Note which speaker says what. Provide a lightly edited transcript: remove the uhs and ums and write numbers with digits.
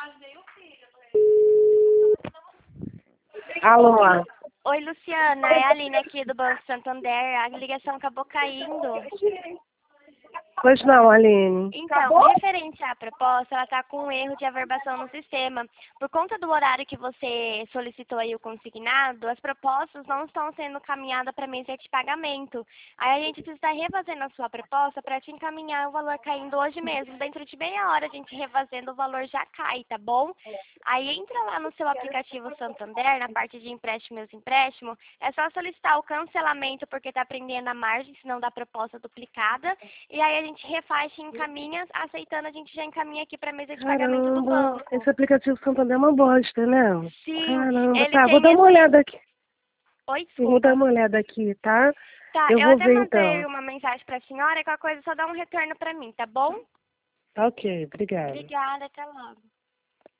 Speaker 1: Alô?
Speaker 2: Oi, Luciana, é a Aline aqui do Banco Santander. A ligação acabou caindo.
Speaker 1: Pois não, Aline.
Speaker 2: Então, referente à proposta, ela está com um erro de averbação no sistema. Por conta do horário que você solicitou aí o consignado, as propostas não estão sendo encaminhadas para a mesa de pagamento. Aí a gente precisa estar refazendo a sua proposta para te encaminhar o valor caindo hoje mesmo. Dentro de meia hora a gente refazendo, o valor já cai, tá bom? Aí entra lá no seu aplicativo Santander, na parte de empréstimo e empréstimo, é só solicitar o cancelamento porque está prendendo a margem, senão dá proposta duplicada. E aí a gente refaz e encaminha, aceitando a gente já encaminha aqui para a mesa de pagamento do
Speaker 1: Caramba,
Speaker 2: banco.
Speaker 1: esse aplicativo Santander é uma bosta, né?
Speaker 2: Sim,
Speaker 1: Caramba,
Speaker 2: ele
Speaker 1: tá, vou
Speaker 2: tem
Speaker 1: dar uma olhada aqui.
Speaker 2: Oi,
Speaker 1: Eu vou dar
Speaker 2: desculpa.
Speaker 1: uma olhada aqui, tá?
Speaker 2: Tá,
Speaker 1: Eu
Speaker 2: eu
Speaker 1: vou
Speaker 2: até
Speaker 1: ver
Speaker 2: mandei
Speaker 1: então.
Speaker 2: uma mensagem para a senhora e qualquer coisa só dá um retorno para mim, tá bom?
Speaker 1: Tá ok, obrigada.
Speaker 2: Obrigada, até logo.